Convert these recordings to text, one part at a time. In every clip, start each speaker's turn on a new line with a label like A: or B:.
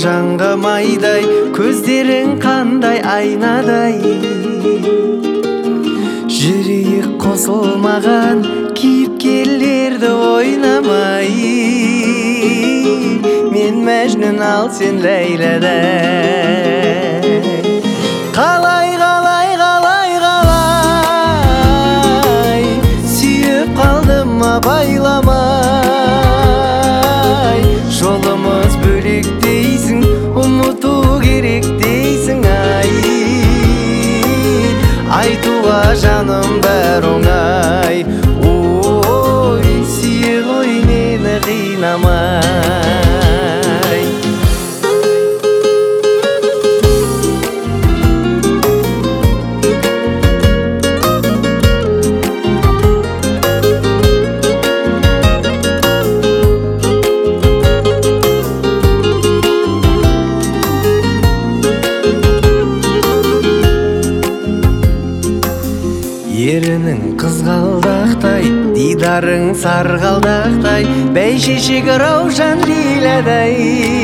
A: жанға майдай, көздерің қандай айнадай. Жүрек қосылмаған кейіпкерлерді ойнамай, мен Мәжнүн, ал сен Ләйлядай. Қалай, қалай, қалай, қалай сүйіп қалдым байламай. Жолымыз бөлек дейсің, ұмыту керек дейсің, ай. Айтуға жаным бәр оңай, ой, сүйе ғой мені қинамай. Ерінің қызғалдақтай, дидарың сарғалдақтай, бәйшешек раушан лилядай.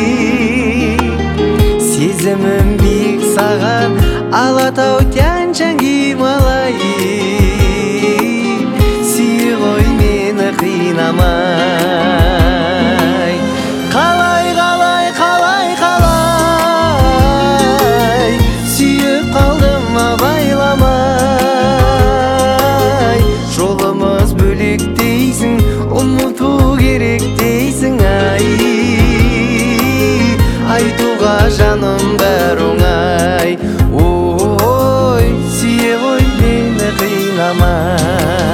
A: Сезімім биік саған, Алатау Тянь-Шань Гималай. Сүйе ғой мені қинамай. Қалай, қалай, қалай, қалай сүйіп қалдым байламай. Жолымыз бөлек дейсің, ұмыту керек дейсің, ай. Айтуға жаным бәр оңай, ой, сүйе ғой мені қинамай.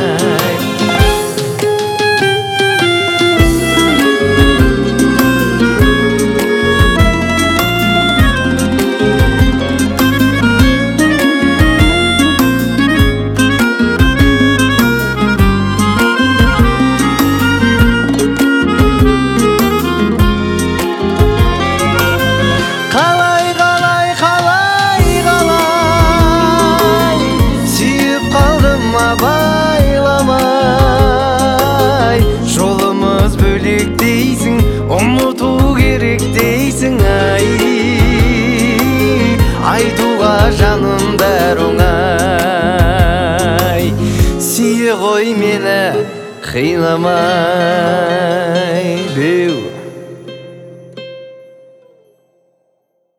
A: Жолымыз бөлек дейсің, ұмыту керек дейсің, ай. Айтуға жаным бәр оңай, сүйе ғой мені қинамай.